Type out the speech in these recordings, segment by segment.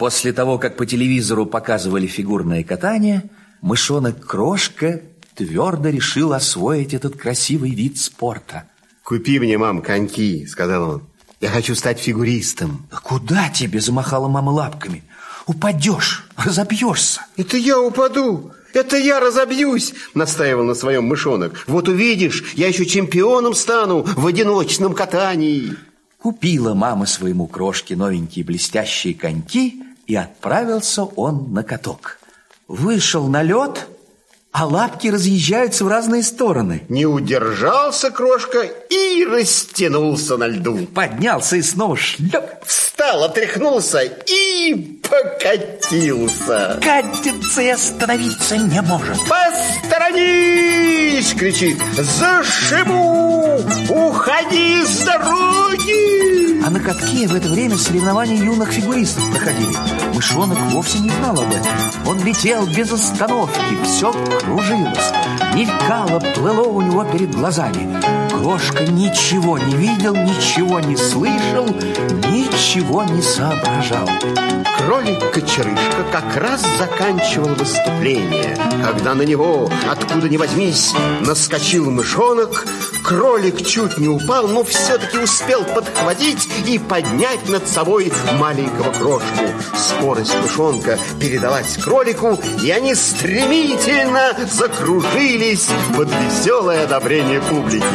После того, как по телевизору показывали фигурное катание, мышонок Крошка твердо решил освоить этот красивый вид спорта. «Купи мне, мам, коньки», — сказал он. «Я хочу стать фигуристом». «А куда тебе?» — замахала мама лапками. «Упадешь, разобьешься». «Это я упаду, это я разобьюсь», — настаивал на своем мышонок. «Вот увидишь, я еще чемпионом стану в одиночном катании». Купила мама своему Крошке новенькие блестящие коньки, и отправился он на каток. Вышел на лед, а лапки разъезжаются в разные стороны. Не удержался Крошка и растянулся на льду. Поднялся и снова шлеп. Встал, отряхнулся и покатился. Катится и остановиться не может. «Посторонись!» — кричит. «Зашибу! Уходи с дороги!» А на катке в это время соревнования юных фигуристов проходили. Мышонок вовсе не знал об этом. Он летел без остановки, все кружилось, мелькало, плыло у него перед глазами. Крошка ничего не видел, ничего не слышал, ничего не соображал. Кролик-кочерышка как раз заканчивал выступление, когда на него, откуда ни возьмись, наскочил мышонок. Кролик чуть не упал, но все-таки успел подхватить и поднять над собой маленького Крошку. Скорость мышонка передалась кролику, и они стремительно закружились под веселое одобрение публики.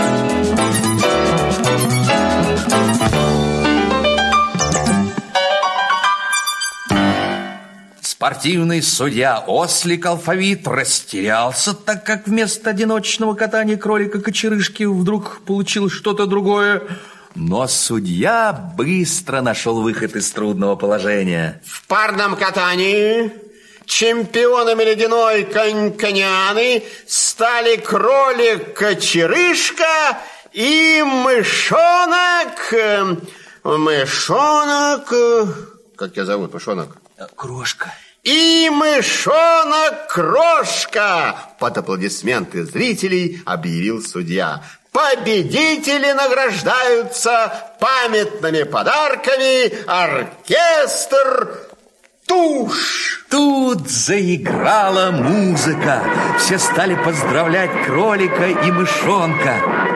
Спортивный судья Ослик Алфавит растерялся, так как вместо одиночного катания кролика-кочерышки вдруг получилось что-то другое. Но судья быстро нашел выход из трудного положения. В парном катании чемпионами ледяной коньконяны стали кролик-кочерышка и мышонок... Как тебя зовут, мышонок? Крошка. И мышонок Крошка! Под аплодисменты зрителей объявил судья. Победители награждаются памятными подарками. Оркестр «Тушь». Тут заиграла музыка. Все стали поздравлять кролика и мышонка.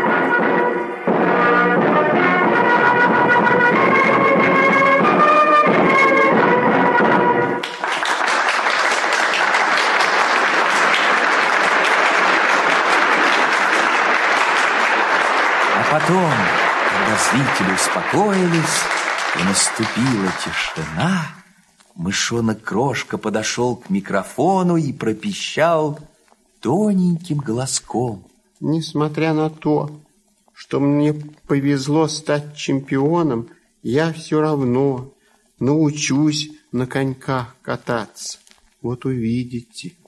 Потом, когда зрители успокоились и наступила тишина, мышонок Крошка подошел к микрофону и пропищал тоненьким голоском. «Несмотря на то, что мне повезло стать чемпионом, я все равно научусь на коньках кататься. Вот увидите».